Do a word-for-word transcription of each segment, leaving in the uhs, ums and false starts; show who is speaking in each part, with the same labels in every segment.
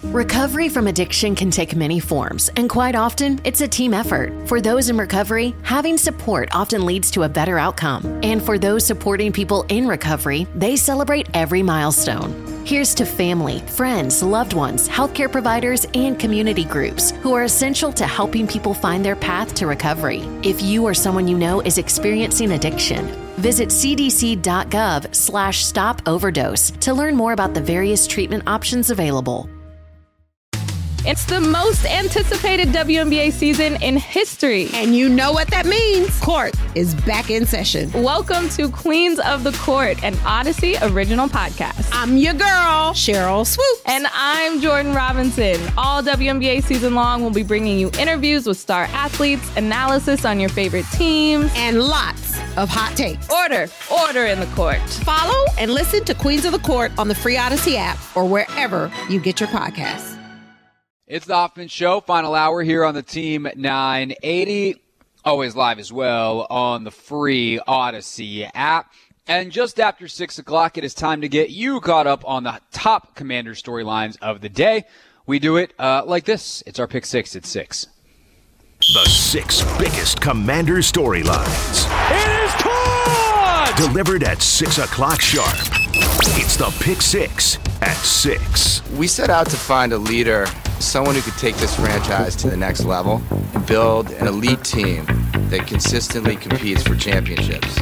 Speaker 1: Recovery from addiction can take many forms, and quite often, it's a team effort. For those in recovery, having support often leads to a better outcome. And for those supporting people in recovery, they celebrate every milestone. Here's to family, friends, loved ones, healthcare providers, and community groups who are essential to helping people find their path to recovery. If you or someone you know is experiencing addiction, visit cdc.gov slash stop overdose to learn more about the various treatment options available.
Speaker 2: It's the most anticipated W N B A season in history.
Speaker 3: And you know what that means. Court is back in session.
Speaker 2: Welcome to Queens of the Court, an Odyssey original podcast.
Speaker 3: I'm your girl, Cheryl Swoops.
Speaker 2: And I'm Jordan Robinson. All W N B A season long, we'll be bringing you interviews with star athletes, analysis on your favorite teams,
Speaker 3: and lots of hot takes.
Speaker 2: Order, order in the court.
Speaker 3: Follow and listen to Queens of the Court on the free Odyssey app or wherever you get your podcasts.
Speaker 4: It's the Hoffman Show, final hour here on the Team nine eighty. Always live as well on the free Odyssey app. And just after six o'clock, it is time to get you caught up on the top Commander storylines of the day. We do it uh, like this. It's our Pick Six at six.
Speaker 5: The six biggest Commander storylines.
Speaker 4: It is caught!
Speaker 5: Delivered at six o'clock sharp. It's the Pick Six at six.
Speaker 6: We set out to find a leader, someone who could take this franchise to the next level and build an elite team that consistently competes for championships.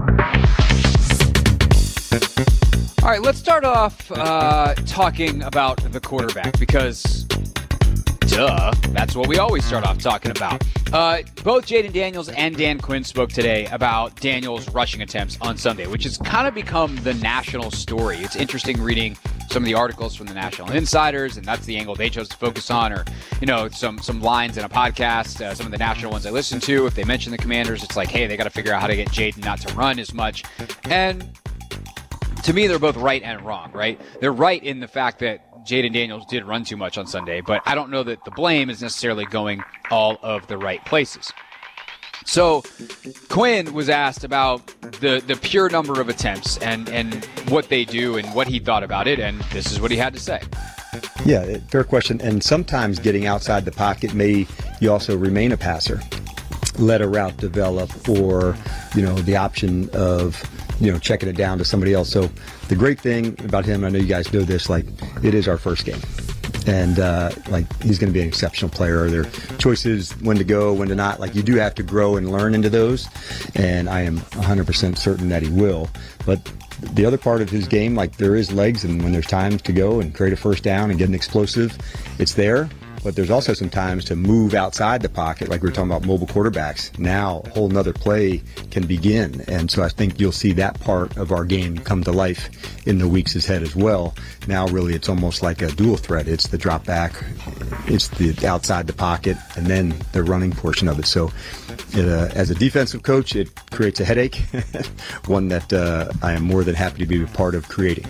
Speaker 4: All right, let's start off uh, talking about the quarterback because, duh, that's what we always start off talking about. Uh, both Jayden Daniels and Dan Quinn spoke today about Daniels' rushing attempts on Sunday, which has kind of become the national story. It's interesting reading some of the articles from the National Insiders, and that's the angle they chose to focus on, or, you know, some some lines in a podcast, uh, some of the national ones I listen to. If they mention the Commanders, it's like, hey, they got to figure out how to get Jayden not to run as much. And to me, they're both right and wrong, right? They're right in the fact that Jayden Daniels did run too much on Sunday, but I don't know that the blame is necessarily going all of the right places. So Quinn was asked about the, the pure number of attempts and, and what they do and what he thought about it, and this is what he had to say.
Speaker 7: Yeah, fair question. And sometimes getting outside the pocket may you also remain a passer, let a route develop, or, you know, the option of, you know, checking it down to somebody else. So the great thing about him, I know you guys know this, like, it is our first game. And, uh, like, he's going to be an exceptional player. There are choices when to go, when to not. Like, you do have to grow and learn into those. And I am one hundred percent certain that he will. But the other part of his game, like, there is legs, and when there's times to go and create a first down and get an explosive, it's there. But there's also some times to move outside the pocket, like we were talking about mobile quarterbacks. Now a whole nother play can begin. And so I think you'll see that part of our game come to life in the weeks ahead as well. Now really it's almost like a dual threat. It's the drop back, it's the outside the pocket, and then the running portion of it. So it, uh, as a defensive coach, it creates a headache, one that uh, I am more than happy to be a part of creating.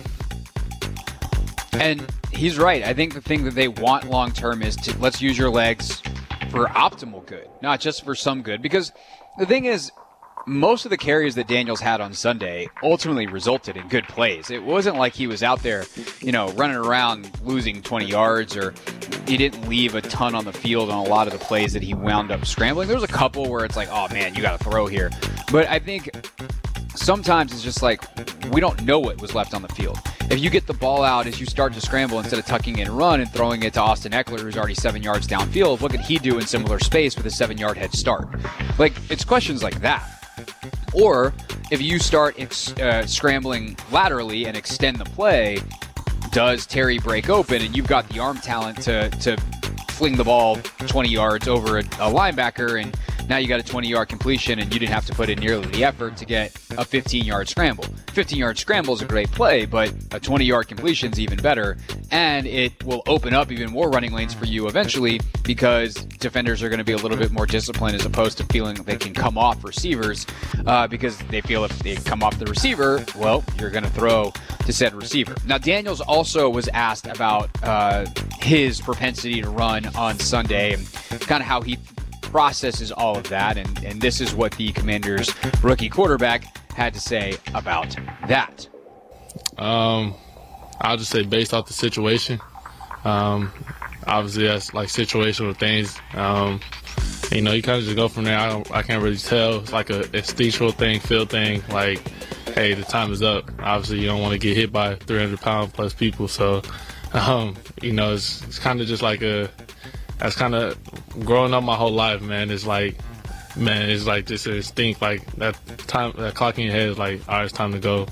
Speaker 4: And he's right. I think the thing that they want long term is to let's use your legs for optimal good, not just for some good. Because the thing is, most of the carries that Daniels had on Sunday ultimately resulted in good plays. It wasn't like he was out there, you know, running around losing twenty yards, or he didn't leave a ton on the field on a lot of the plays that he wound up scrambling. There was a couple where it's like, oh man, you got to throw here. But I think sometimes it's just like we don't know what was left on the field. If you get the ball out as you start to scramble instead of tucking in and run and throwing it to Austin Ekeler, who's already seven yards downfield, what could he do in similar space with a seven-yard head start? Like, it's questions like that. Or if you start ex- uh, scrambling laterally and extend the play, does Terry break open and you've got the arm talent to to fling the ball twenty yards over a, a linebacker, and now you got a twenty-yard completion and you didn't have to put in nearly the effort to get a fifteen-yard scramble. fifteen-yard scramble is a great play, but a twenty-yard completion is even better, and it will open up even more running lanes for you eventually because defenders are going to be a little bit more disciplined as opposed to feeling they can come off receivers uh, because they feel if they come off the receiver, well, you're going to throw to said receiver. Now, Daniels also was asked about uh, his propensity to run on Sunday and kind of how he processes all of that, and, and this is what the Commanders' rookie quarterback had to say about that.
Speaker 8: Um, I'll just say based off the situation, Um, obviously, that's like situational things. Um, you know, you kind of just go from there. I don't, I can't really tell. It's like a instinctual thing, feel thing. Like, hey, the time is up. Obviously, you don't want to get hit by three hundred pound plus people. So, um, you know, it's, it's kind of just like a. That's kind of growing up my whole life, man. It's like, man, it's like just an instinct. Like that time, that clock in your head is like, all right, it's time to go.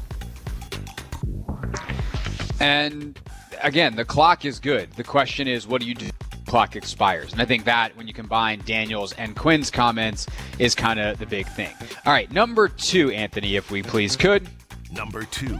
Speaker 4: And again, the clock is good. The question is, what do you do? Clock expires. And I think that when you combine Daniels and Quinn's comments is kind of the big thing. All right, number two, Anthony, if we please could.
Speaker 5: Number two.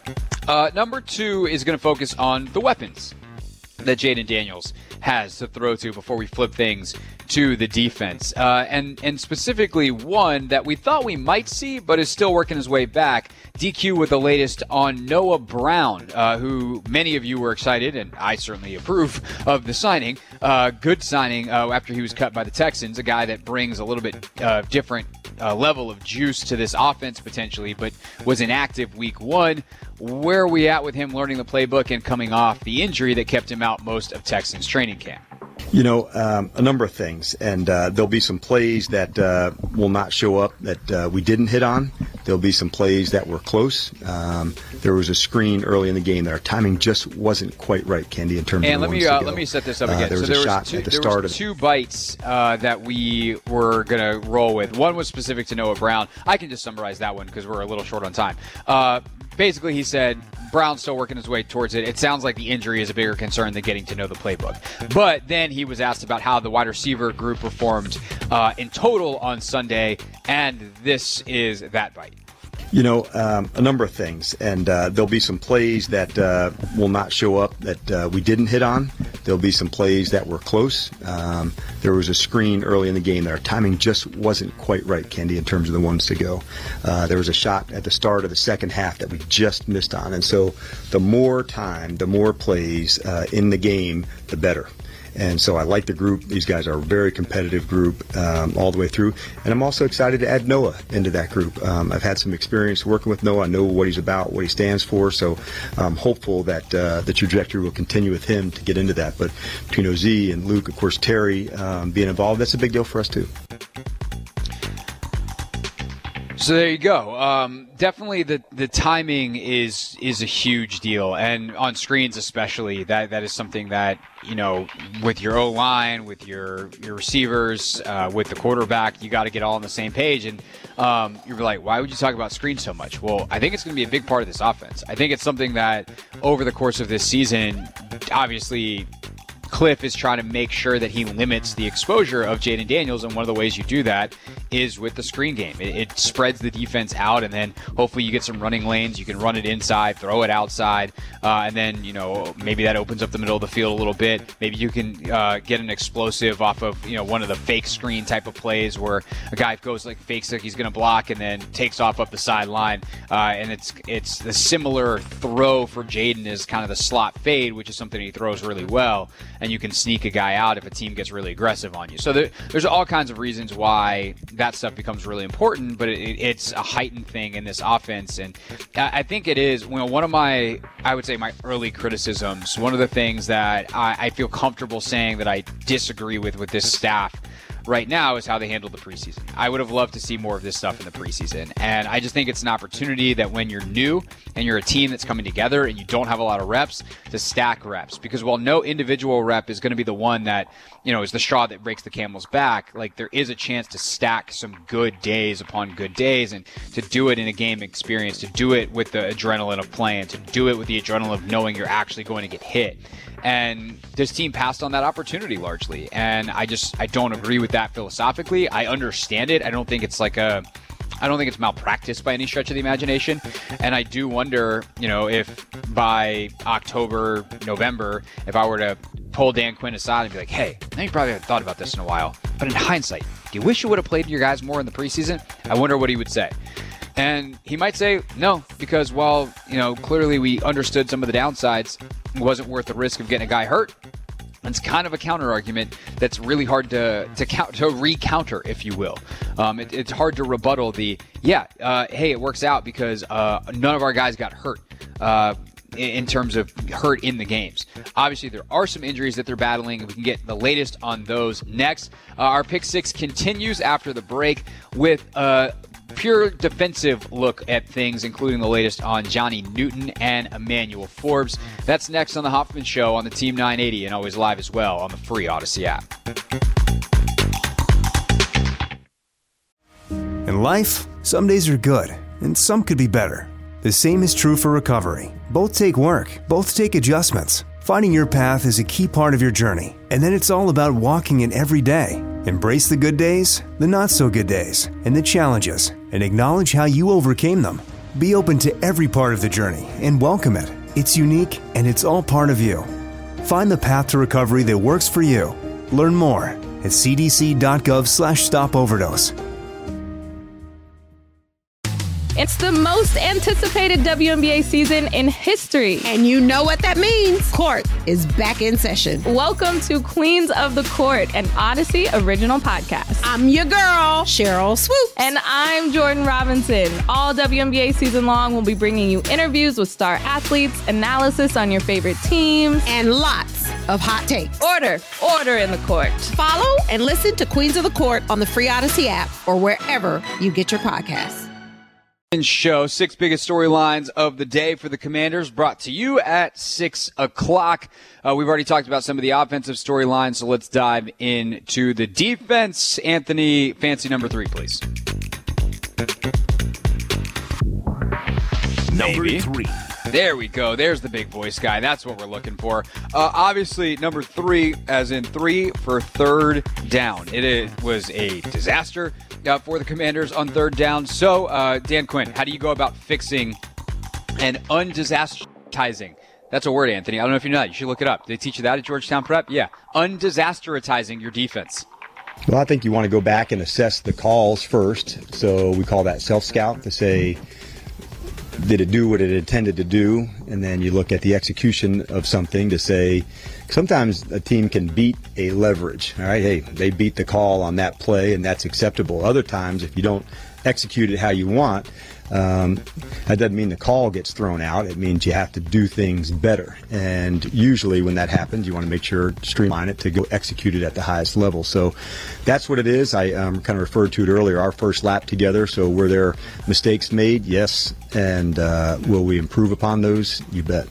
Speaker 4: Uh, number two is going to focus on the weapons that Jayden Daniels has to throw to before we flip things to the defense. Uh, and, and specifically one that we thought we might see, but is still working his way back. D Q with the latest on Noah Brown, uh, who many of you were excited, and I certainly approve of the signing. Uh, good signing uh, after he was cut by the Texans, a guy that brings a little bit uh, different uh, level of juice to this offense potentially, but was inactive week one. Where are we at with him learning the playbook and coming off the injury that kept him out most of Texans training camp?
Speaker 7: You know, um, a number of things, and uh, there'll be some plays that uh, will not show up that uh, we didn't hit on. There'll be some plays that were close. Um, there was a screen early in the game that our timing just wasn't quite right, Kendi, in terms
Speaker 4: and
Speaker 7: of
Speaker 4: let me uh, let me set this up again.
Speaker 7: Uh, there was
Speaker 4: so there
Speaker 7: a shot
Speaker 4: was two,
Speaker 7: at the
Speaker 4: there
Speaker 7: start
Speaker 4: was
Speaker 7: of
Speaker 4: two bites uh, that we were gonna roll with. One was specific to Noah Brown. I can just summarize that one because we're a little short on time. Uh, basically, he said Brown's still working his way towards it. It sounds like the injury is a bigger concern than getting to know the playbook. But then he was asked about how the wide receiver group performed uh, in total on Sunday, and this is that bite.
Speaker 7: You know, um, a number of things, and uh, there'll be some plays that uh, will not show up that uh, we didn't hit on. There'll be some plays that were close. Um, there was a screen early in the game that our timing just wasn't quite right, Kendi, in terms of the ones to go. Uh, there was a shot at the start of the second half that we just missed on, and so the more time, the more plays uh, in the game, the better. And so I like the group. These guys are a very competitive group um, all the way through. And I'm also excited to add Noah into that group. Um, I've had some experience working with Noah. I know what he's about, what he stands for. So I'm hopeful that uh, the trajectory will continue with him to get into that. But between O Z and Luke, of course, Terry um, being involved, that's a big deal for us too.
Speaker 4: So there you go. Um, definitely the, the timing is is a huge deal. And on screens especially, that, that is something that, you know, with your O-line, with your, your receivers, uh, with the quarterback, you got to get all on the same page. And um, you're like, why would you talk about screens so much? Well, I think it's going to be a big part of this offense. I think it's something that over the course of this season, obviously – Cliff is trying to make sure that he limits the exposure of Jayden Daniels, and one of the ways you do that is with the screen game. It, it spreads the defense out, and then hopefully you get some running lanes. You can run it inside, throw it outside, uh, and then, you know, maybe that opens up the middle of the field a little bit. Maybe you can uh, get an explosive off of, you know, one of the fake screen type of plays where a guy goes like fakes like he's going to block and then takes off up the sideline, uh, and it's it's the similar throw for Jayden is kind of the slot fade, which is something he throws really well. And you can sneak a guy out if a team gets really aggressive on you. So there, there's all kinds of reasons why that stuff becomes really important, but it, it's a heightened thing in this offense. And I think it is, you know, one of my, I would say my early criticisms, one of the things that I, I feel comfortable saying that I disagree with with this staff right now is how they handle the preseason. I would have loved to see more of this stuff in the preseason. And I just think it's an opportunity that when you're new and you're a team that's coming together and you don't have a lot of reps, to stack reps. Because while no individual rep is going to be the one that, you know, is the straw that breaks the camel's back, like there is a chance to stack some good days upon good days, and to do it in a game experience, to do it with the adrenaline of playing, to do it with the adrenaline of knowing you're actually going to get hit. And this team passed on that opportunity largely. And I just, I don't agree with that philosophically. I understand it. I don't think it's like a, I don't think it's malpractice by any stretch of the imagination. And I do wonder, you know, if by October, November, if I were to pull Dan Quinn aside and be like, hey, I know you probably haven't thought about this in a while, but in hindsight, do you wish you would have played your guys more in the preseason? I wonder what he would say. And he might say no, because while, you know, clearly we understood some of the downsides, it wasn't worth the risk of getting a guy hurt. It's kind of a counter argument that's really hard to to count to recounter, if you will. Um, it, it's hard to rebuttal the yeah, uh, hey, it works out because uh, none of our guys got hurt. Uh, in terms of hurt in the games. Obviously, there are some injuries that they're battling. We can get the latest on those next. Uh, our Pick Six continues after the break with a pure defensive look at things, including the latest on Johnny Newton and Emmanuel Forbes. That's next on the Hoffman Show on the Team nine eighty and always live as well on the free Odyssey app.
Speaker 9: In life, some days are good, and some could be better. The same is true for recovery. Both take work, both take adjustments. Finding your path is a key part of your journey, and then it's all about walking it every day. Embrace the good days, the not-so-good days, and the challenges, and acknowledge how you overcame them. Be open to every part of the journey and welcome it. It's unique, and it's all part of you. Find the path to recovery that works for you. Learn more at c d c dot gov slash stop overdose.
Speaker 2: It's the most anticipated W N B A season in history.
Speaker 3: And you know what that means. Court is back in session.
Speaker 2: Welcome to Queens of the Court, an Odyssey original podcast.
Speaker 3: I'm your girl, Cheryl Swoops.
Speaker 2: And I'm Jordan Robinson. All W N B A season long, we'll be bringing you interviews with star athletes, analysis on your favorite teams,
Speaker 3: and lots of hot takes.
Speaker 2: Order, order in the court.
Speaker 3: Follow and listen to Queens of the Court on the free Odyssey app or wherever you get your podcasts.
Speaker 4: Show six biggest storylines of the day for the Commanders, brought to you at six o'clock. Uh, we've already talked about some of the offensive storylines, so let's dive into the defense. Anthony, fancy number three, please.
Speaker 5: Number
Speaker 4: Maybe.
Speaker 5: three.
Speaker 4: There we go. There's the big voice guy. That's what we're looking for. Uh, obviously, number three, as in three for third down. It, it was a disaster uh, for the Commanders on third down. So, uh, Dan Quinn, how do you go about fixing and undisasterizing? That's a word, Anthony. I don't know if you know that. You should look it up. Did they teach you that at Georgetown Prep? Yeah. Undisasterizing your defense.
Speaker 7: Well, I think you want to go back and assess the calls first. So we call that self-scout to say, did it do what it intended to do? And then you look at the execution of something to say, sometimes a team can beat a leverage. All right, hey, they beat the call on that play, and that's acceptable. Other times, if you don't execute it how you want, um, that doesn't mean the call gets thrown out. It means you have to do things better. And usually when that happens, you want to make sure to streamline it to go execute it at the highest level. So that's what it is. I um, kind of referred to it earlier, our first lap together. So were there mistakes made? Yes. And uh, will we improve upon those? You bet.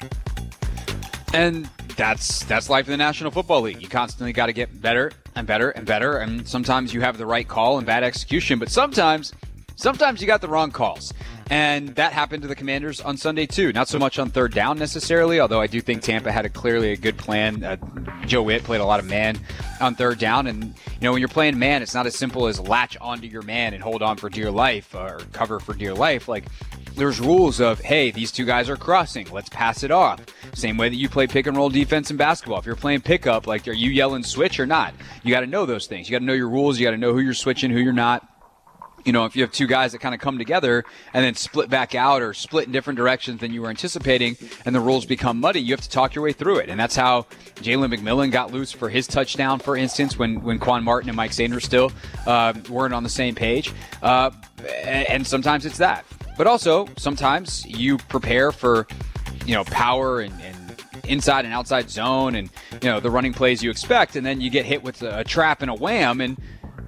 Speaker 4: And that's that's life in the National Football League. You constantly got to get better and better and better. And sometimes you have the right call and bad execution, but sometimes sometimes you got the wrong calls. And that happened to the Commanders on Sunday, too. Not so much on third down necessarily, although I do think Tampa had a clearly a good plan. Uh, Joe Witt played a lot of man on third down. And, you know, when you're playing man, it's not as simple as latch onto your man and hold on for dear life or cover for dear life. Like, there's rules of, hey, these two guys are crossing. Let's pass it off. Same way that you play pick and roll defense in basketball. If you're playing pickup, like, are you yelling switch or not? You got to know those things. You got to know your rules. You got to know who you're switching, who you're not. You know, if you have two guys that kind of come together and then split back out or split in different directions than you were anticipating and the rules become muddy, you have to talk your way through it. And that's how Jalen McMillan got loose for his touchdown, for instance, when, when Quan Martin and Mike Sanders still uh, weren't on the same page. Uh, and sometimes it's that. But also, sometimes you prepare for, you know, power and, and inside and outside zone and, you know, the running plays you expect. And then you get hit with a trap and a wham and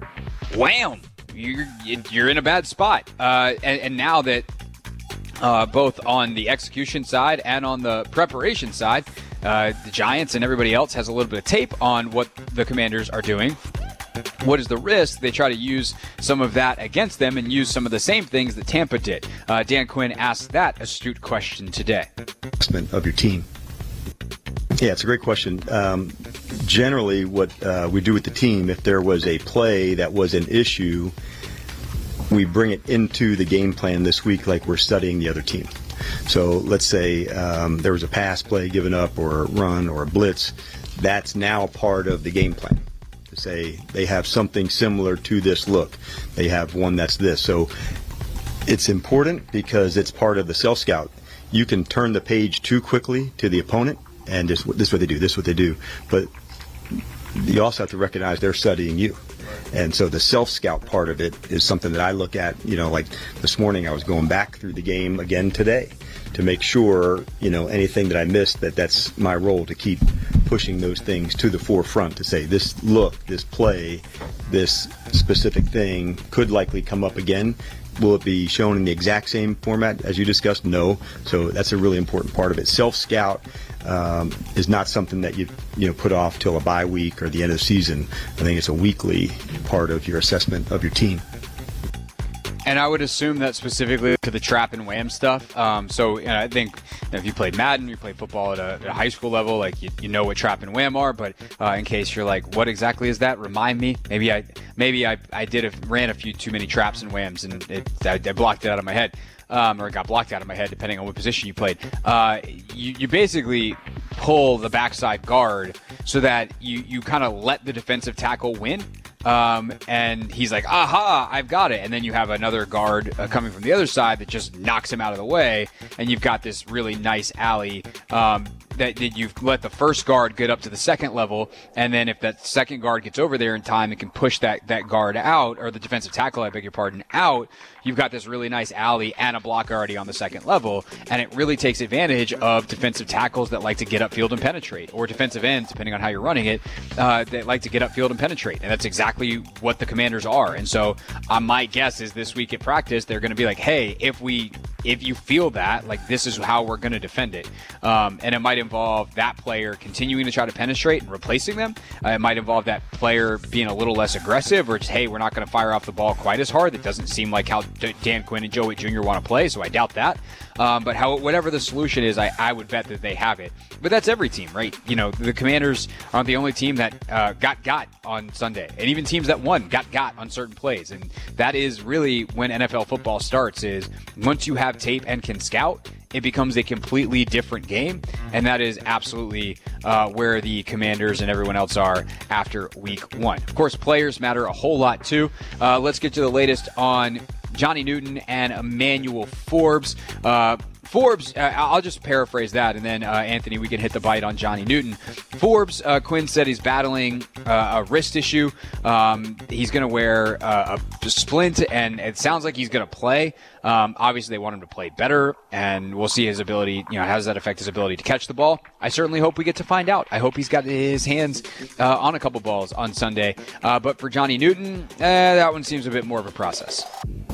Speaker 4: wham. You're, you're in a bad spot. Uh, and, and now that uh, both on the execution side and on the preparation side, uh, the Giants and everybody else has a little bit of tape on what the Commanders are doing. What is the risk? They try to use some of that against them and use some of the same things that Tampa did. Uh, Dan Quinn asked that astute question today.
Speaker 7: Of your team. Yeah, it's a great question. Um, generally, what uh, we do with the team, if there was a play that was an issue, we bring it into the game plan this week like we're studying the other team. So let's say um, there was a pass play given up or a run or a blitz. That's now part of the game plan. To say they have something similar to this look. They have one that's this. So it's important because it's part of the self-scout. You can turn the page too quickly to the opponent and just, this is what they do, this is what they do. But you also have to recognize they're studying you. And so the self-scout part of it is something that I look at, you know, like this morning I was going back through the game again today to make sure, you know, anything that I missed, that that's my role to keep pushing those things to the forefront, to say this look, this play, this specific thing could likely come up again. Will it be shown in the exact same format as you discussed? No. So that's a really important part of it. Self-scout um, is not something that you you know put off till a bye week or the end of the season. I think it's a weekly part of your assessment of your team.
Speaker 4: And I would assume that specifically to the trap and wham stuff. Um, so you know, I think if you played Madden, you played football at a, at a high school level, like you, you know what trap and wham are. But uh, in case you're like, what exactly is that? Remind me. Maybe I maybe I, I did a, ran a few too many traps and whams, and it, I, I blocked it out of my head, um, or it got blocked out of my head, depending on what position you played. Uh, you, you basically pull the backside guard so that you, you kind of let the defensive tackle win. Um, and he's like, aha, I've got it. And then you have another guard uh, coming from the other side that just knocks him out of the way. And you've got this really nice alley um, that, that you've let the first guard get up to the second level. And then if that second guard gets over there in time and can push that, that guard out, or the defensive tackle, I beg your pardon, out, you've got this really nice alley and a block already on the second level. And it really takes advantage of defensive tackles that like to get upfield and penetrate, or defensive ends, depending on how you're running it, uh, that like to get upfield and penetrate. And that's exactly what the Commanders are. And so uh, my guess is this week at practice, they're going to be like, hey, if we, if you feel that, like, this is how we're going to defend it. Um, and it might involve that player continuing to try to penetrate and replacing them. Uh, it might involve that player being a little less aggressive, or just, hey, we're not going to fire off the ball quite as hard. That doesn't seem like how D- Dan Quinn and Joe Whitt Junior want to play, so I doubt that. Um, but how, whatever the solution is, I, I would bet that they have it. But that's every team, right? You know, the Commanders aren't the only team that uh, got got on Sunday. And even teams that won got got on certain plays. And that is really when N F L football starts, is once you have tape and can scout, it becomes a completely different game. And that is absolutely uh, where the Commanders and everyone else are after week one. Of course, players matter a whole lot too. Uh, let's get to the latest on Johnny Newton and Emmanuel Forbes. Uh, Forbes, uh, I'll just paraphrase that, and then, uh, Anthony, we can hit the bite on Johnny Newton. Forbes, uh, Quinn said he's battling uh, a wrist issue. Um, he's going to wear uh, a splint, and it sounds like he's going to play. Um, obviously, they want him to play better, and we'll see his ability, you know, how does that affect his ability to catch the ball? I certainly hope we get to find out. I hope he's got his hands uh, on a couple balls on Sunday. Uh, but for Johnny Newton, uh, that one seems a bit more of a process.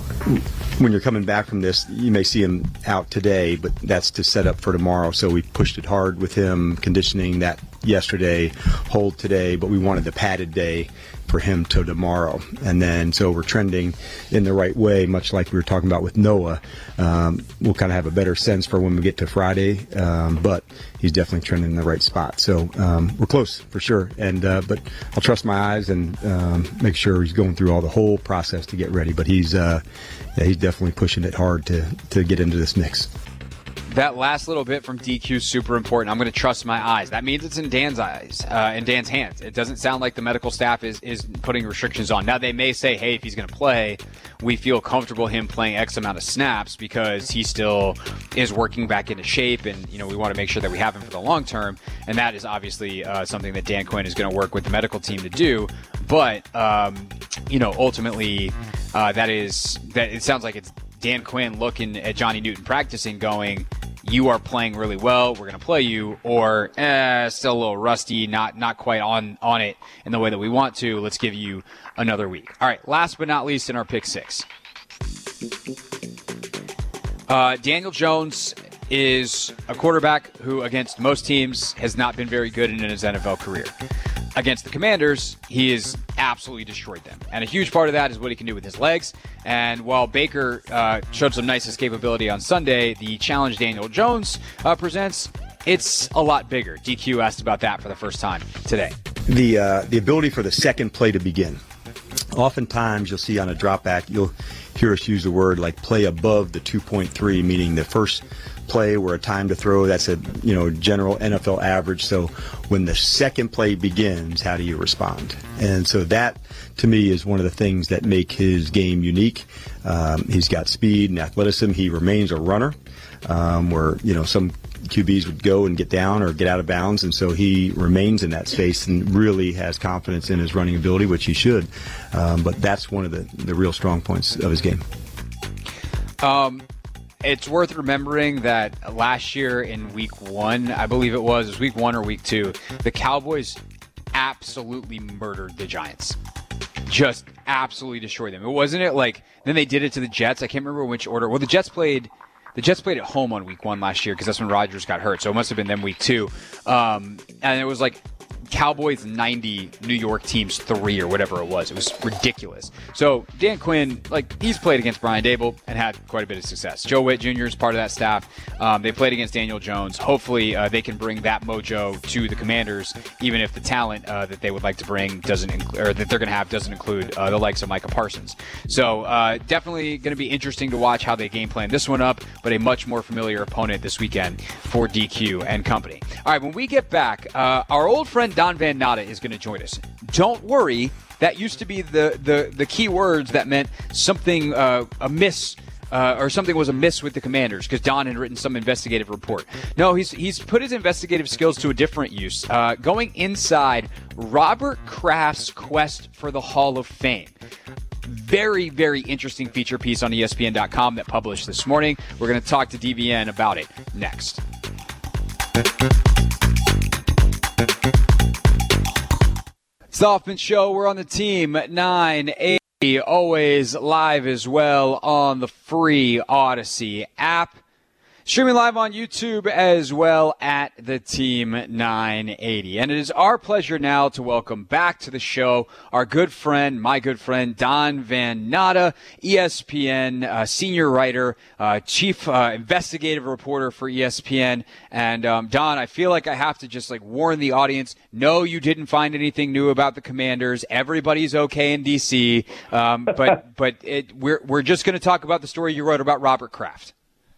Speaker 7: When you're coming back from this, you may see him out today, but that's to set up for tomorrow. So we pushed it hard with him, conditioning that yesterday, hold today, but we wanted the padded day for him till tomorrow. And then so we're trending in the right way, much like we were talking about with Noah. Um, we'll kind of have a better sense for when we get to Friday, um, but he's definitely trending in the right spot. So um, we're close for sure. And uh, but I'll trust my eyes and um, make sure he's going through all the whole process to get ready. But he's uh, yeah, he's definitely pushing it hard to to get into this mix.
Speaker 4: That last little bit from D Q is super important. I'm going to trust my eyes. That means it's in Dan's eyes, uh, in Dan's hands. It doesn't sound like the medical staff is, is putting restrictions on. Now, they may say, hey, if he's going to play, we feel comfortable him playing X amount of snaps because he still is working back into shape, and, you know, we want to make sure that we have him for the long term. And that is obviously uh, something that Dan Quinn is going to work with the medical team to do. But, um, you know, ultimately, uh, that is that it sounds like it's Dan Quinn looking at Johnny Newton practicing, going, you are playing really well, we're going to play you, or eh, still a little rusty, not not quite on, on it in the way that we want to. Let's give you another week. All right, last but not least in our pick six. Uh, Daniel Jones is a quarterback who, against most teams, has not been very good in his N F L career. Against the Commanders, he has absolutely destroyed them. And a huge part of that is what he can do with his legs. And while Baker uh, showed some nice escapability on Sunday, the challenge Daniel Jones uh, presents, it's a lot bigger. D Q asked about that for the first time today.
Speaker 7: The uh, the ability for the second play to begin. Oftentimes you'll see on a drop back, you'll hear us use the word like play above the two point three, meaning the first play where a time to throw, that's a, you know, general N F L average. So when the second play begins, how do you respond? And so that, to me, is one of the things that make his game unique. Um, he's got speed and athleticism. He remains a runner. um, where, you know, some Q Bs would go and get down or get out of bounds, and so he remains in that space and really has confidence in his running ability, which he should. Um, but that's one of the, the real strong points of his game.
Speaker 4: Um, it's worth remembering that last year in week one, I believe it was, it was week one or week two, the Cowboys absolutely murdered the Giants. Just absolutely destroyed them. It wasn't it like, then they did it to the Jets. I can't remember which order. Well, the Jets played... The Jets played at home on week one last year because that's when Rodgers got hurt. So it must have been them week two. Um, and it was like Cowboys ninety, New York teams three or whatever it was. It was ridiculous. So Dan Quinn, like, he's played against Brian Daboll and had quite a bit of success. Joe Witt Junior is part of that staff. Um, they played against Daniel Jones. Hopefully uh, they can bring that mojo to the Commanders, even if the talent uh, that they would like to bring doesn't inc- or that they're going to have doesn't include uh, the likes of Micah Parsons. So uh, definitely going to be interesting to watch how they game plan this one up, but a much more familiar opponent this weekend for D Q and company. All right, when we get back, uh, our old friend Don Van Natta is going to join us. Don't worry, that used to be the the, the key words that meant something uh, amiss uh, or something was amiss with the Commanders because Don had written some investigative report. No, he's he's put his investigative skills to a different use, uh, going inside Robert Kraft's quest for the Hall of Fame. Very, very interesting feature piece on E S P N dot com that published this morning. We're going to talk to D V N about it next. It's the Hoffman Show. We're on the team at nine eighty, always live as well on the free Odyssey app. Streaming live on YouTube as well at the Team nine eighty. And it is our pleasure now to welcome back to the show our good friend, my good friend, Don Van Natta, E S P N uh, senior writer, uh, chief uh, investigative reporter for E S P N. And um, Don, I feel like I have to just like warn the audience, no, you didn't find anything new about the Commanders. Everybody's okay in D C. Um, but but it, we're, we're just going to talk about the story you wrote about Robert Kraft.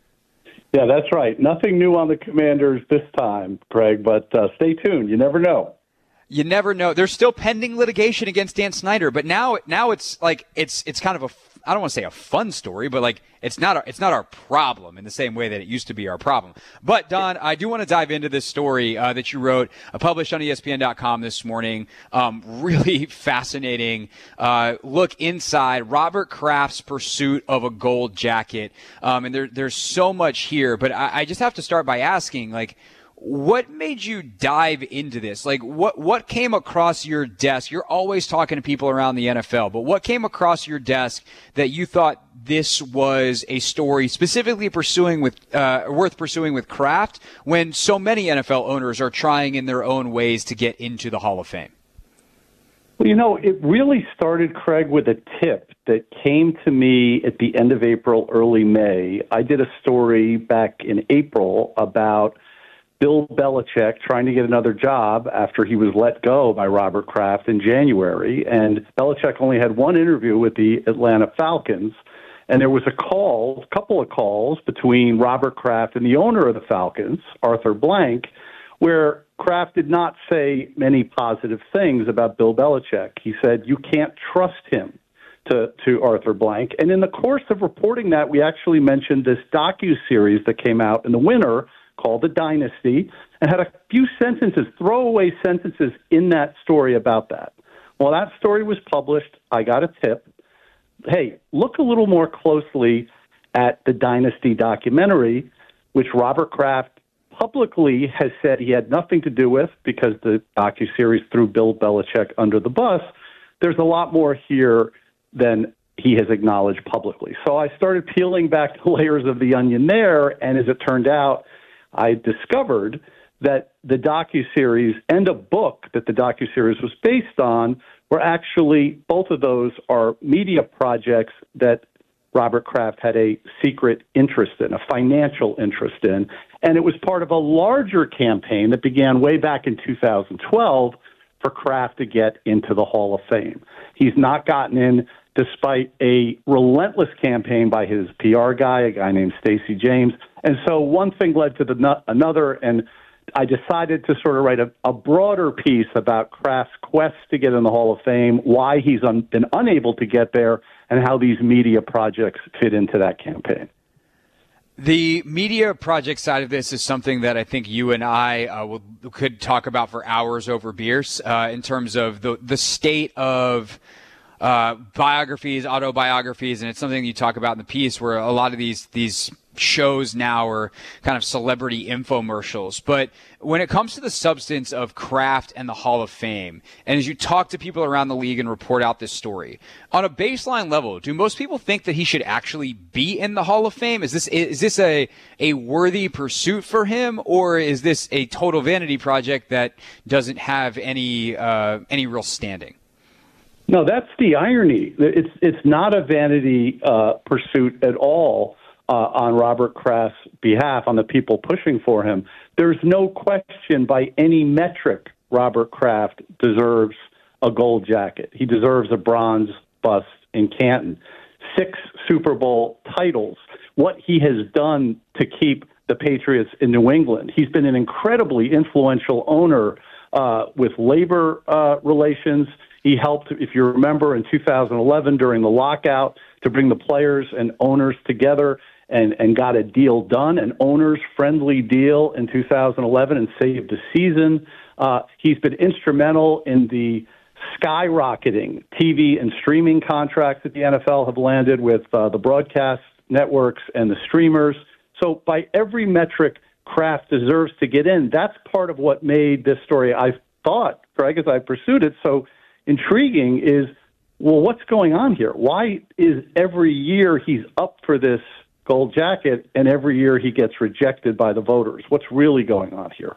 Speaker 10: Yeah, that's right. Nothing new on the Commanders this time, Craig, but uh, stay tuned. You never know.
Speaker 4: You never know. There's still pending litigation against Dan Snyder, but now now it's like it's it's kind of a I don't want to say a fun story, but like it's not our, it's not our problem in the same way that it used to be our problem. But Don, I do want to dive into this story uh, that you wrote, uh, published on E S P N dot com this morning. Um, really fascinating uh, look inside Robert Kraft's pursuit of a gold jacket. Um, and there, there's so much here, but I, I just have to start by asking, like, what made you dive into this? Like, what what came across your desk? You're always talking to people around the N F L, but what came across your desk that you thought this was a story specifically pursuing with uh, worth pursuing with Kraft when so many N F L owners are trying in their own ways to get into the Hall of Fame?
Speaker 10: Well, you know, it really started, Craig, with a tip that came to me at the end of April, early May. I did a story back in April about Bill Belichick trying to get another job after he was let go by Robert Kraft in January. And Belichick only had one interview with the Atlanta Falcons. And there was a call, a couple of calls between Robert Kraft and the owner of the Falcons, Arthur Blank, where Kraft did not say many positive things about Bill Belichick. He said, you can't trust him, to, to Arthur Blank. And in the course of reporting that, we actually mentioned this docuseries that came out in the winter called The Dynasty, and had a few sentences, throwaway sentences in that story about that. Well, that story was published. I got a tip. Hey, look a little more closely at the Dynasty documentary, which Robert Kraft publicly has said he had nothing to do with because the docuseries threw Bill Belichick under the bus. There's a lot more here than he has acknowledged publicly. So I started peeling back the layers of the onion there, and as it turned out, I discovered that the docuseries and a book that the docuseries was based on were actually, both of those are media projects that Robert Kraft had a secret interest in, a financial interest in. And it was part of a larger campaign that began way back in two thousand twelve for Kraft to get into the Hall of Fame. He's not gotten in despite a relentless campaign by his P R guy, a guy named Stacey James. And so one thing led to the another, and I decided to sort of write a, a broader piece about Kraft's quest to get in the Hall of Fame, why he's un, been unable to get there, and how these media projects fit into that campaign.
Speaker 4: The media project side of this is something that I think you and I uh, will, could talk about for hours over beers uh, in terms of the the state of uh, biographies, autobiographies, and it's something you talk about in the piece where a lot of these these shows now are kind of celebrity infomercials. But when it comes to the substance of Kraft and the Hall of Fame, and as you talk to people around the league and report out this story, on a baseline level, do most people think that he should actually be in the Hall of Fame? Is this is this a, a worthy pursuit for him, or is this a total vanity project that doesn't have any uh, any real standing?
Speaker 10: No, that's the irony. It's it's not a vanity uh, pursuit at all. Uh, on Robert Kraft's behalf, on the people pushing for him. There's no question by any metric Robert Kraft deserves a gold jacket. He deserves a bronze bust in Canton. Six Super Bowl titles. What he has done to keep the Patriots in New England. He's been an incredibly influential owner uh, with labor uh, relations. He helped, if you remember, in two thousand eleven during the lockout to bring the players and owners together and, and got a deal done, an owners-friendly deal in two thousand eleven, and saved the season. Uh, he's been instrumental in the skyrocketing T V and streaming contracts that the N F L have landed with uh, the broadcast networks and the streamers. So by every metric, Kraft deserves to get in. That's part of what made this story, I thought, Greg, as I pursued it, so intriguing is, well, what's going on here? Why is every year he's up for this gold jacket and every year he gets rejected by the voters? What's really going on here?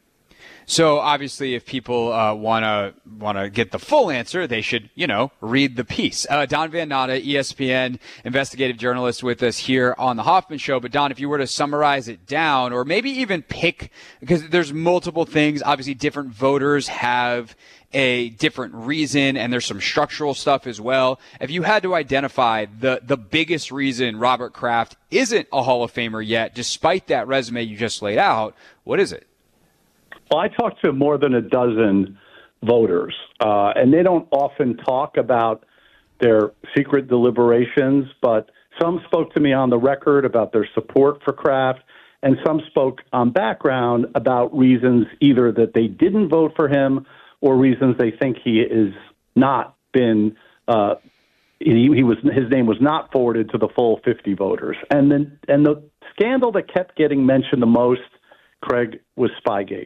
Speaker 4: So obviously, if people uh, want to want to get the full answer, they should, you know, read the piece. Uh, Don Van Natta, E S P N investigative journalist, with us here on the Hoffman Show. But Don, if you were to summarize it down, or maybe even pick, because there's multiple things. Obviously, different voters have a different reason, and there's some structural stuff as well. If you had to identify the the biggest reason Robert Kraft isn't a Hall of Famer yet, despite that resume you just laid out, what is it?
Speaker 10: Well, I talked to more than a dozen voters, uh, and they don't often talk about their secret deliberations, but some spoke to me on the record about their support for Kraft, and some spoke on background about reasons either that they didn't vote for him or reasons they think he is not been uh, he, he was his name was not forwarded to the full fifty voters. And then and the scandal that kept getting mentioned the most, Craig, was Spygate.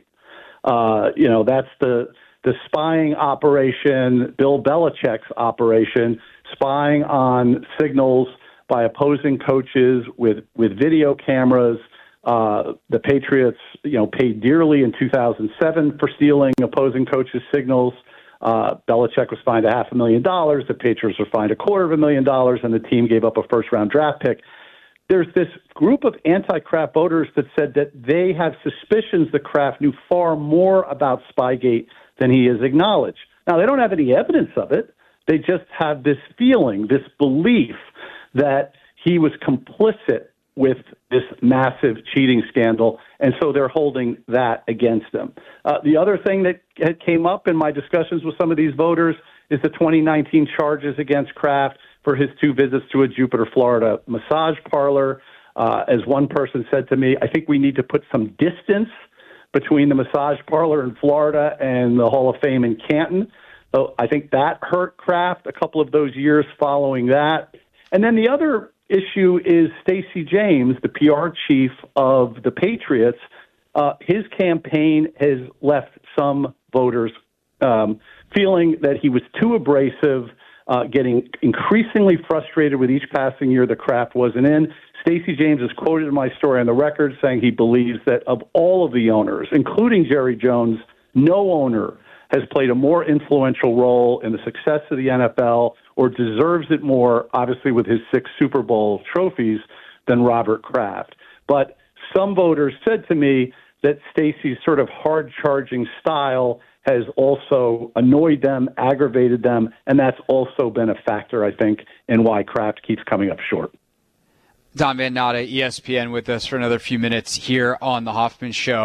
Speaker 10: Uh, you know, that's the the spying operation, Bill Belichick's operation, spying on signals by opposing coaches with, with video cameras. Uh, the Patriots, you know, paid dearly in two thousand seven for stealing opposing coaches' signals. Uh, Belichick was fined a half a million dollars. The Patriots were fined a quarter of a million dollars, and the team gave up a first-round draft pick. There's this group of anti-Kraft voters that said that they have suspicions that Kraft knew far more about Spygate than he has acknowledged. Now, they don't have any evidence of it. They just have this feeling, this belief that he was complicit with this massive cheating scandal, and so they're holding that against him. Uh, the other thing that had came up in my discussions with some of these voters is the twenty nineteen charges against Kraft for his two visits to a Jupiter, Florida massage parlor. Uh, as one person said to me, I think we need to put some distance between the massage parlor in Florida and the Hall of Fame in Canton. So I think that hurt Kraft a couple of those years following that. And then the other issue is Stacey James, the P R chief of the Patriots. Uh, his campaign has left some voters um, feeling that he was too abrasive, uh, getting increasingly frustrated with each passing year that Kraft wasn't in. Stacey James is quoted in my story on the record saying he believes that of all of the owners, including Jerry Jones, no owner has played a more influential role in the success of the N F L or deserves it more, obviously with his six Super Bowl trophies, than Robert Kraft. But some voters said to me that Stacey's sort of hard-charging style has also annoyed them, aggravated them, and that's also been a factor, I think, in why Kraft keeps coming up short.
Speaker 4: Don Van Natta, E S P N, with us for another few minutes here on the Hoffman Show.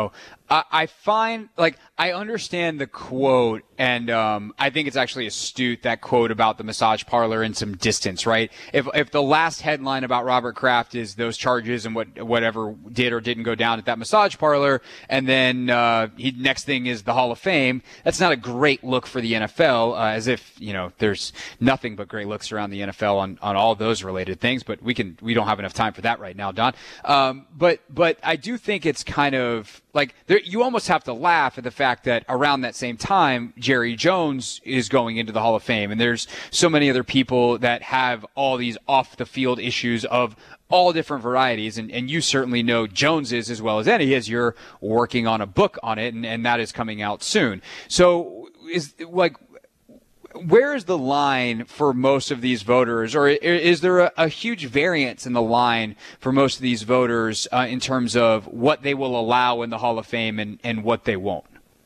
Speaker 4: I, I find, like, I understand the quote, and um, I think it's actually astute, that quote about the massage parlor and some distance, right? If if the last headline about Robert Kraft is those charges and what whatever did or didn't go down at that massage parlor, and then uh, he next thing is the Hall of Fame, that's not a great look for the N F L, uh, as if, you know, there's nothing but great looks around the N F L on, on all those related things, but we can we don't have enough time for that right now, Don. Um, but but I do think it's kind of like there, you almost have to laugh at the fact that around that same time, Jerry Jones is going into the Hall of Fame, and there's so many other people that have all these off-the-field issues of all different varieties, and, and you certainly know Jones's as well as any, as you're working on a book on it, and, and that is coming out soon. So is like, where is the line for most of these voters, or is there a, a huge variance in the line for most of these voters uh, in terms of what they will allow in the Hall of Fame and, and what they won't?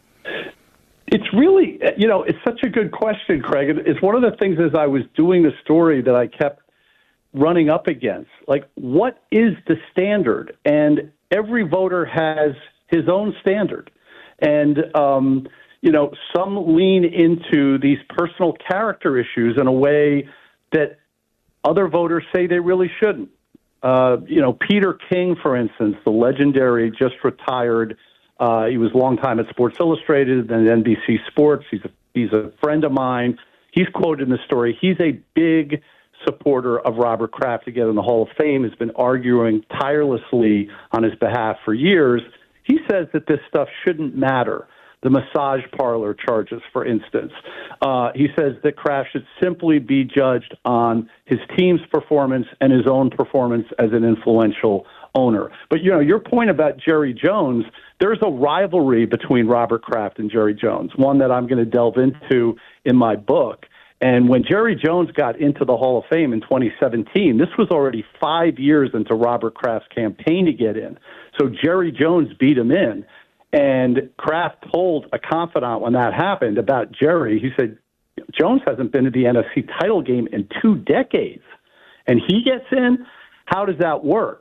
Speaker 10: It's really, you know, it's such a good question, Craig. It's one of the things as I was doing the story that I kept running up against. Like, what is the standard? And every voter has his own standard. And, um, you know, some lean into these personal character issues in a way that other voters say they really shouldn't. Uh, you know, Peter King, for instance, the legendary, just retired, uh, he was a long time at Sports Illustrated, then N B C Sports. He's a, he's a friend of mine. He's quoted in the story. He's a big supporter of Robert Kraft to get in the Hall of Fame, has been arguing tirelessly on his behalf for years. He says that this stuff shouldn't matter. The massage parlor charges, for instance. Uh, he says that Kraft should simply be judged on his team's performance and his own performance as an influential owner. But, you know, your point about Jerry Jones, there's a rivalry between Robert Kraft and Jerry Jones, one that I'm going to delve into in my book. And when Jerry Jones got into the Hall of Fame in twenty seventeen, this was already five years into Robert Kraft's campaign to get in. So Jerry Jones beat him in. And Kraft told a confidant when that happened about Jerry, he said, Jones hasn't been to the N F C title game in two decades. And he gets in? How does that work?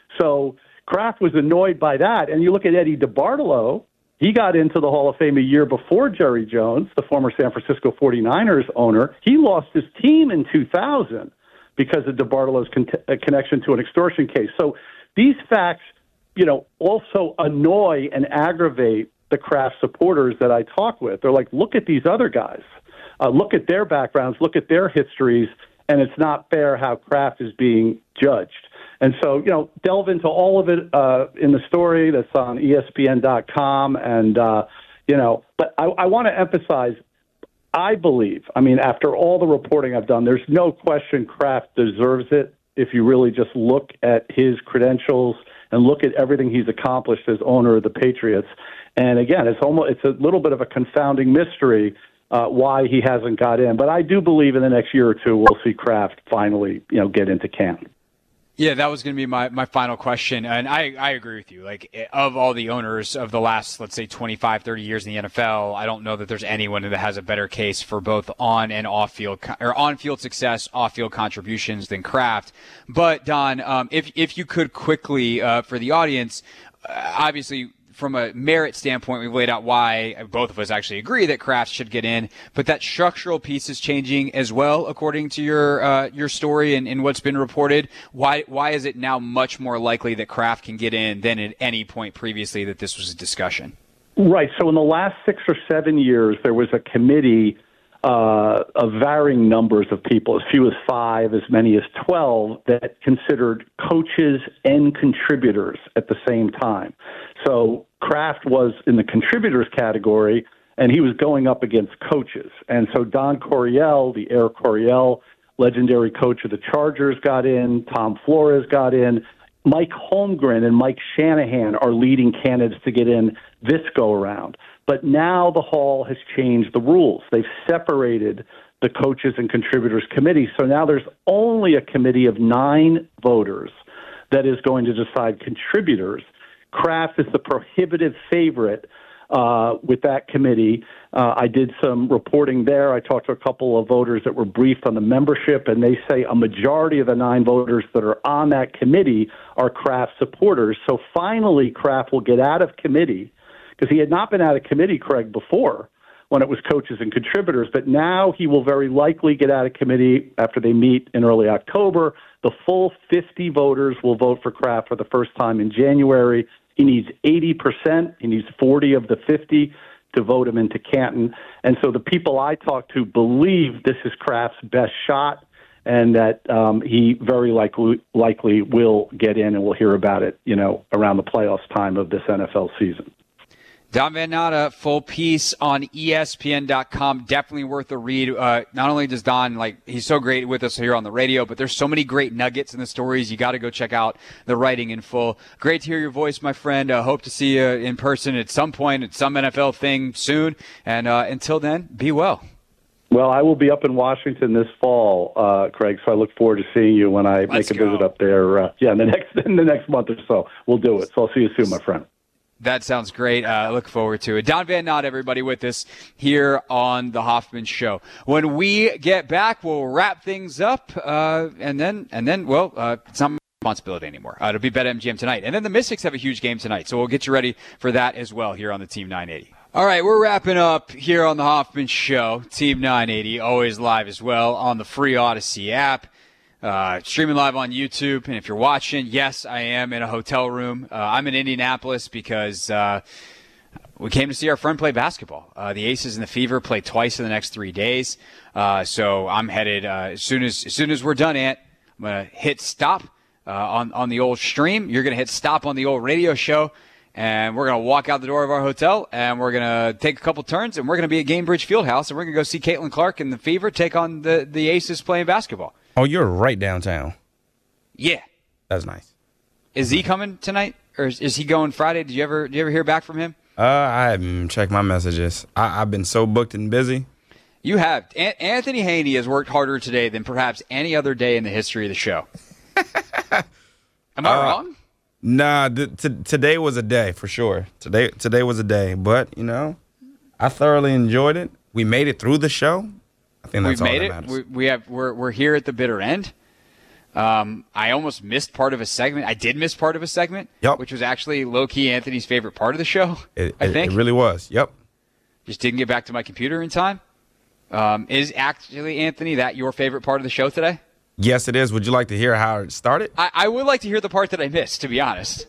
Speaker 10: So Kraft was annoyed by that. And you look at Eddie DeBartolo, he got into the Hall of Fame a year before Jerry Jones, the former San Francisco forty-niners owner. He lost his team in two thousand because of DeBartolo's con- connection to an extortion case. So these facts, you know, also annoy and aggravate the Kraft supporters that I talk with. They're like, look at these other guys. Uh, look at their backgrounds. Look at their histories. And it's not fair how Kraft is being judged. And so, you know, delve into all of it uh, in the story that's on E S P N dot com. And, uh, you know, but I, I want to emphasize, I believe, I mean, after all the reporting I've done, there's no question Kraft deserves it if you really just look at his credentials and look at everything he's accomplished as owner of the Patriots. And again, it's almost it's a little bit of a confounding mystery uh, why he hasn't got in. But I do believe in the next year or two we'll see Kraft finally, you know, get into camp.
Speaker 4: Yeah, that was going to be my, my final question. And I, I agree with you. Like, of all the owners of the last, let's say, twenty-five, thirty years in the N F L, I don't know that there's anyone that has a better case for both on and off field, or on field success, off field contributions than Kraft. But Don, um, if, if you could quickly, uh, for the audience, uh, obviously, from a merit standpoint, we've laid out why both of us actually agree that Kraft should get in, but that structural piece is changing as well, according to your uh, your story and, and what's been reported. Why why is it now much more likely that Kraft can get in than at any point previously that this was a discussion?
Speaker 10: Right. So in the last six or seven years, there was a committee uh, of varying numbers of people, as few as five, as many as twelve, that considered coaches and contributors at the same time. So Kraft was in the contributors category, and he was going up against coaches. And so Don Coryell, the Air Coryell, legendary coach of the Chargers, got in. Tom Flores got in. Mike Holmgren and Mike Shanahan are leading candidates to get in this go-around. But now the Hall has changed the rules. They've separated the coaches and contributors committee. So now there's only a committee of nine voters that is going to decide contributors. Kraft is the prohibitive favorite uh, with that committee. Uh, I did some reporting there. I talked to a couple of voters that were briefed on the membership, and they say a majority of the nine voters that are on that committee are Kraft supporters. So finally, Kraft will get out of committee, because he had not been out of committee, Craig, before when it was coaches and contributors. But now he will very likely get out of committee after they meet in early October. The full fifty voters will vote for Kraft for the first time in January. He needs eighty percent. He needs forty of the fifty to vote him into Canton. And so the people I talk to believe this is Kraft's best shot, and that um, he very likely likely will get in, and we'll hear about it, you know, around the playoffs time of this N F L season.
Speaker 4: Don Van Natta, full piece on E S P N dot com. Definitely worth a read. Uh, not only does Don, like, he's so great with us here on the radio, but there's so many great nuggets in the stories. You got to go check out the writing in full. Great to hear your voice, my friend. Uh, hope to see you in person at some point at some N F L thing soon. And uh, until then, be well.
Speaker 10: Well, I will be up in Washington this fall, uh, Craig, so I look forward to seeing you when I
Speaker 4: Let's
Speaker 10: make a
Speaker 4: go.
Speaker 10: visit up there. Uh, yeah, in the next in the next month or so. We'll do it. So I'll see you soon, my friend.
Speaker 4: That sounds great. I uh, look forward to it. Don Van Natta, everybody, with us here on The Hoffman Show. When we get back, we'll wrap things up, uh, and then, and then, well, uh, it's not my responsibility anymore. Uh, it'll be BetMGM tonight. And then the Mystics have a huge game tonight, so we'll get you ready for that as well here on the Team nine eighty. All right, we're wrapping up here on The Hoffman Show. Team nine eighty, always live as well on the free Odyssey app. Uh, streaming live on YouTube, and if you're watching, yes, I am in a hotel room. Uh, I'm in Indianapolis because uh, we came to see our friend play basketball. Uh, the Aces and the Fever play twice in the next three days, uh, so I'm headed uh, as soon as as soon as we're done, Ant. I'm gonna hit stop uh, on on the old stream. You're gonna hit stop on the old radio show, and we're gonna walk out the door of our hotel, and we're gonna take a couple turns, and we're gonna be at Gamebridge Fieldhouse, and we're gonna go see Caitlin Clark and the Fever take on the the Aces playing basketball.
Speaker 11: Oh, you're right downtown.
Speaker 4: Yeah.
Speaker 11: That's nice.
Speaker 4: Is he coming tonight, or is, is he going Friday? Did you ever did you ever hear back from him?
Speaker 11: Uh, I haven't checked my messages. I, I've been so booked and busy.
Speaker 4: You have. A- Anthony Haney has worked harder today than perhaps any other day in the history of the show. Am I
Speaker 11: uh,
Speaker 4: wrong?
Speaker 11: Nah, th- t- today was a day for sure. Today today was a day, but you know, I thoroughly enjoyed it. We made it through the show. I think that's
Speaker 4: We've
Speaker 11: all
Speaker 4: made
Speaker 11: that
Speaker 4: it.
Speaker 11: matters.
Speaker 4: We, we have. We're we're here at the bitter end. Um, I almost missed part of a segment. I did miss part of a segment,
Speaker 11: yep.
Speaker 4: which was actually low key Anthony's favorite part of the show.
Speaker 11: It,
Speaker 4: I
Speaker 11: it,
Speaker 4: think
Speaker 11: it really was. Yep.
Speaker 4: Just didn't get back to my computer in time. Um, is actually, Anthony, that your favorite part of the show today?
Speaker 11: Yes, it is. Would you like to hear how it started?
Speaker 4: I, I would like to hear the part that I missed, to be honest.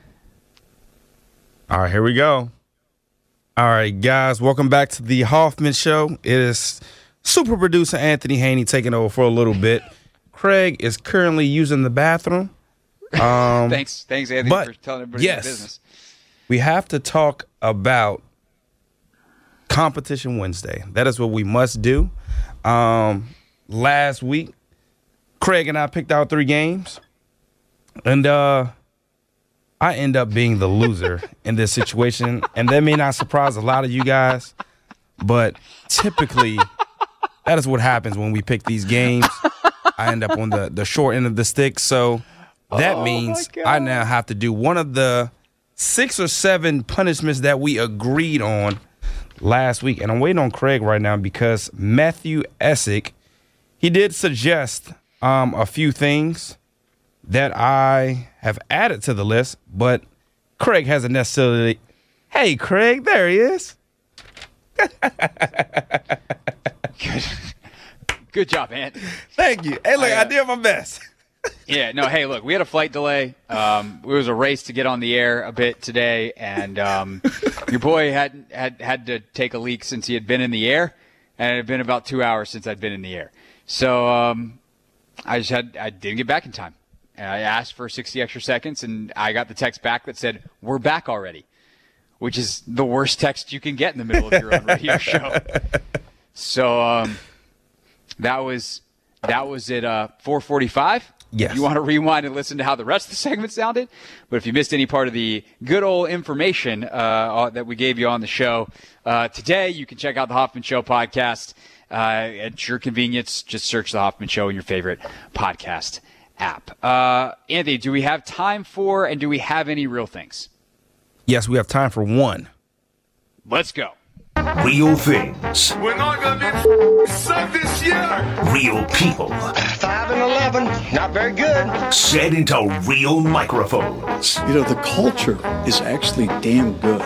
Speaker 11: All right, here we go. All right, guys, welcome back to the Hoffman Show. It is super producer Anthony Haney taking over for a little bit. Craig is currently using the bathroom. Um,
Speaker 4: thanks, thanks, Anthony,
Speaker 11: but
Speaker 4: for telling everybody
Speaker 11: yes,
Speaker 4: your business.
Speaker 11: We have to talk about Competition Wednesday. That is what we must do. Um, last week, Craig and I picked out three games, and uh, I end up being the loser in this situation. And that may not surprise a lot of you guys, but typically that is what happens when we pick these games. I end up on the, the short end of the stick. So that
Speaker 4: oh
Speaker 11: means I now have to do one of the six or seven punishments that we agreed on last week. And I'm waiting on Craig right now because Matthew Essick, he did suggest um, a few things that I have added to the list, but Craig hasn't necessarily. Hey, Craig, there he is.
Speaker 4: Good. Good job, Ant.
Speaker 11: Thank you. Hey, look, I, uh, I did my best.
Speaker 4: Yeah, no, hey, look, we had a flight delay. Um, it was a race to get on the air a bit today, and um, your boy had, had had to take a leak since he had been in the air, and it had been about two hours since I'd been in the air. So um, I just had I didn't get back in time. And I asked for sixty extra seconds, and I got the text back that said, "We're back already," which is the worst text you can get in the middle of your own radio show. So um, that was that was at uh, four forty-five.
Speaker 11: Yes.
Speaker 4: You want to rewind and listen to how the rest of the segment sounded? But if you missed any part of the good old information uh, that we gave you on the show uh, today, you can check out the Hoffman Show podcast uh, at your convenience. Just search the Hoffman Show in your favorite podcast app. Uh, Anthony, do we have time for and do we have any real things?
Speaker 11: Yes, we have time for one.
Speaker 4: Let's go.
Speaker 5: Real things.
Speaker 12: We're not going to be sucked this year.
Speaker 5: Real people.
Speaker 13: five and eleven, not very good.
Speaker 5: Said into real microphones.
Speaker 14: You know, the culture is actually damn good.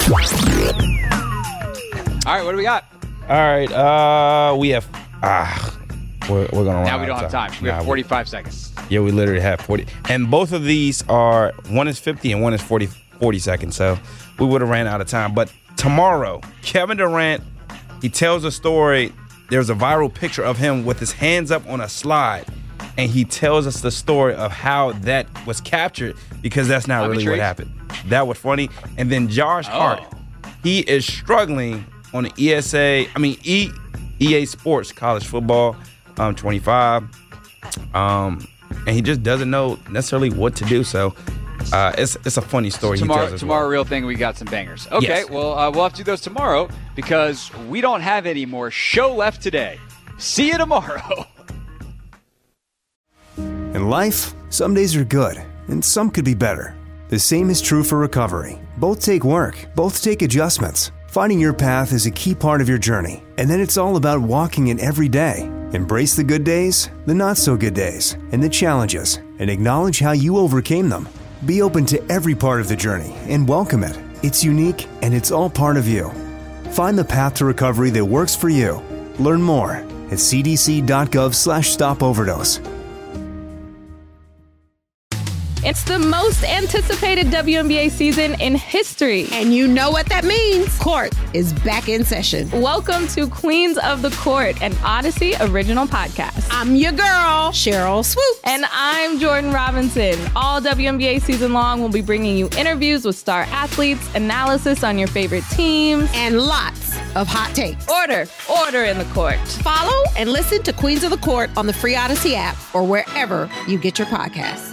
Speaker 4: All right, what do we got?
Speaker 11: All right, uh, we have. Ah, we're, we're gonna run
Speaker 4: Now
Speaker 11: out
Speaker 4: we don't
Speaker 11: of
Speaker 4: have time. We
Speaker 11: Nah,
Speaker 4: have forty-five seconds.
Speaker 11: Yeah, we literally have forty. And both of these are, one is fifty and one is forty, forty seconds. So we would have ran out of time. But tomorrow, Kevin Durant, he tells a story. There's a viral picture of him with his hands up on a slide. And he tells us the story of how that was captured, because that's not
Speaker 4: I'm
Speaker 11: really
Speaker 4: intrigued.
Speaker 11: what happened. That was funny. And then Josh
Speaker 4: Oh.
Speaker 11: Hart, he is struggling on the E S A, I mean, E, EA Sports College Football um, twenty-five. Um, and he just doesn't know necessarily what to do. So uh, it's it's a funny story.
Speaker 4: Tomorrow,
Speaker 11: he tells us
Speaker 4: tomorrow,
Speaker 11: well.
Speaker 4: real thing, we got some bangers. Okay,
Speaker 11: Yes.
Speaker 4: well, uh, we'll have to do those tomorrow because we don't have any more show left today. See you tomorrow.
Speaker 9: In life, some days are good, and some could be better. The same is true for recovery. Both take work, both take adjustments. Finding your path is a key part of your journey, and then it's all about walking it every day. Embrace the good days, the not so good days, and the challenges, and acknowledge how you overcame them. Be open to every part of the journey and welcome it. It's unique, and it's all part of you. Find the path to recovery that works for you. Learn more at c d c dot gov slash stop overdose.
Speaker 2: It's the most anticipated W N B A season in history.
Speaker 3: And you know what that means. Court is back in session.
Speaker 2: Welcome to Queens of the Court, an Odyssey original podcast.
Speaker 3: I'm your girl, Cheryl Swoop.
Speaker 2: And I'm Jordan Robinson. All W N B A season long, we'll be bringing you interviews with star athletes, analysis on your favorite teams,
Speaker 3: and lots of hot takes.
Speaker 2: Order, order in the court.
Speaker 3: Follow and listen to Queens of the Court on the free Odyssey app or wherever you get your podcasts.